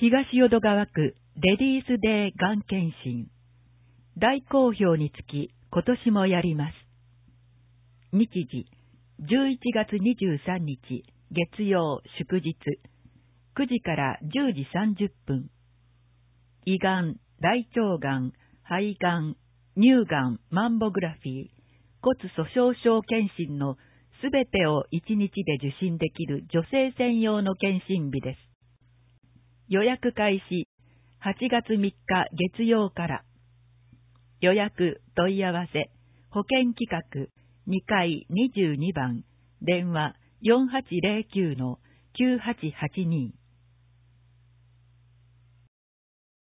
東淀川区レディースデーがん検診。大好評につき今年もやります。日時、11月23日月曜祝日、9時から10時30分。胃がん、大腸がん、肺がん、乳がん、マンボグラフィー、骨粗しょう症検診のすべてを1日で受診できる女性専用の検診日です。予約開始8月3日月曜から。予約問い合わせ保険企画2階22番電話4809-9882